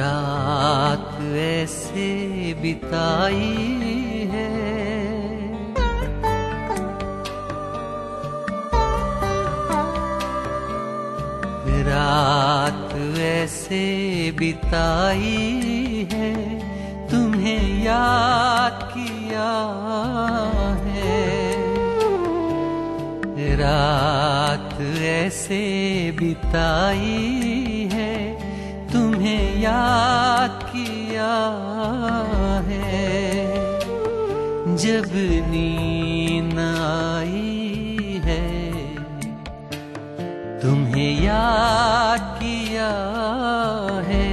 रात ऐसे बिताई है, रात ऐसे बिताई है, तुम्हें याद किया है। रात ऐसे बिताई है, तुम्हें याद किया है। जब नींद आई है, तुम्हें याद किया है।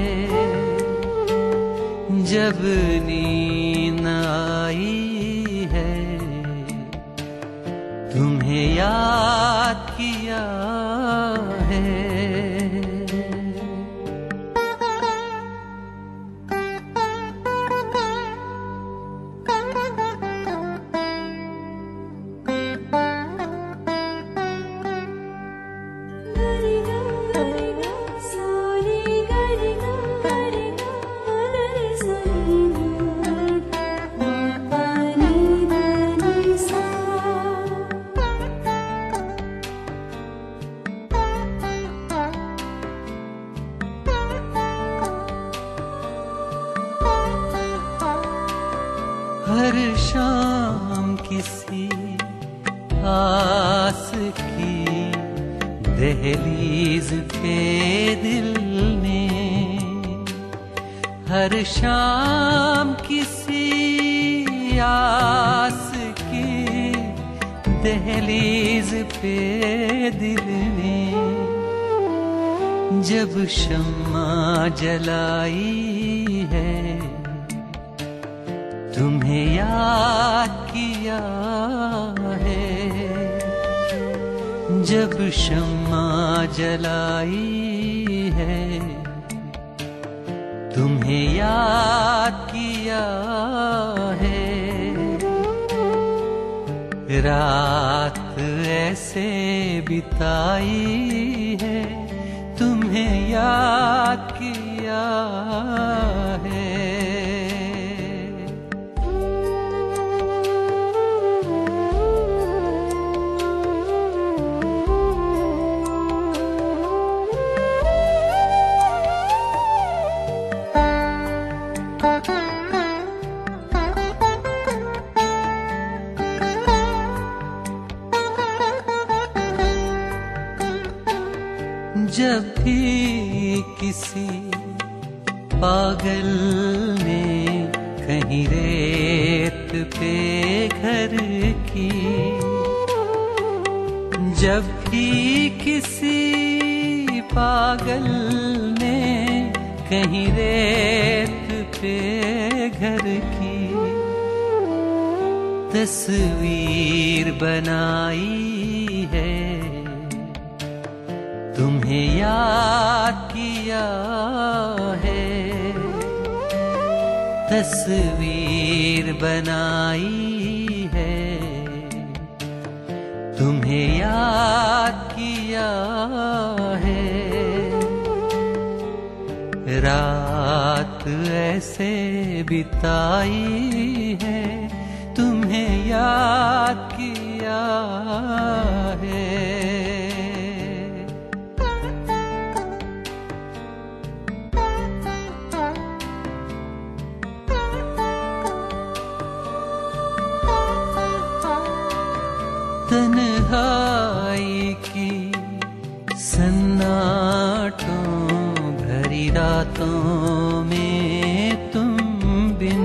जब नींद आई है, तुम्हें याद किया है। हर शाम किसी आस की दहलीज पे दिल ने, हर शाम किसी आस की दहलीज पे दिल ने, जब शम्मा जलाई है, तुम्हें याद किया है। जब शम्मा जलाई है, तुम्हें याद किया है। रात ऐसे बिताई है, तुम्हें याद किया है। जब भी किसी पागल ने कहीं रेत पे घर की, जब भी किसी पागल ने कहीं रेत पे घर की तस्वीर बनाई है, तुम्हें याद किया है। तस्वीर बनाई है, तुम्हें याद किया है। रात ऐसे बिताई है, तुम्हें याद किया है। तन्हाई की सन्नाटों भरी रातों में तुम बिन,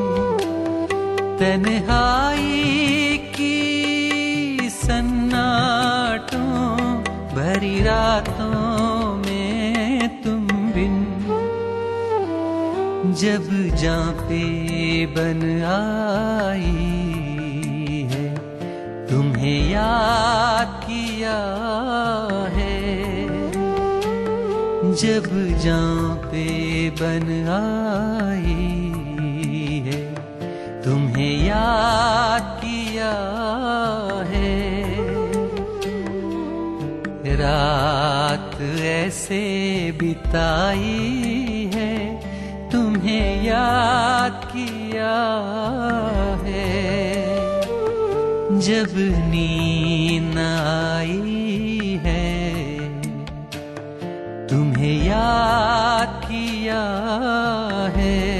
तन्हाई की सन्नाटों भरी रातों में तुम बिन, जब जां पे बन आई, तुम्हें याद किया है। जब जां पे बन आई है, तुम्हें याद किया है। रात ऐसे बिताई है, याद किया है। जब नींद न आई है तुम्हें याद किया है।